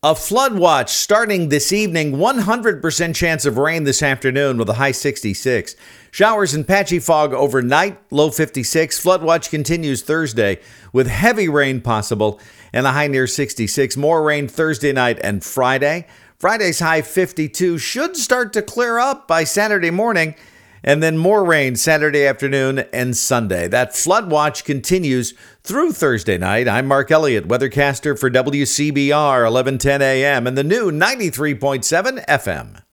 A flood watch starting this evening, 100% chance of rain this afternoon with a high 66. Showers and patchy fog overnight, low 56. Flood watch continues Thursday with heavy rain possible and a high near 66. More rain Thursday night and Friday. Friday's high 52 should start to clear up by Saturday morning. And then more rain Saturday afternoon and Sunday. That flood watch continues through Thursday night. I'm Mark Elliott, weathercaster for WCBR 1110 AM and the new 93.7 FM.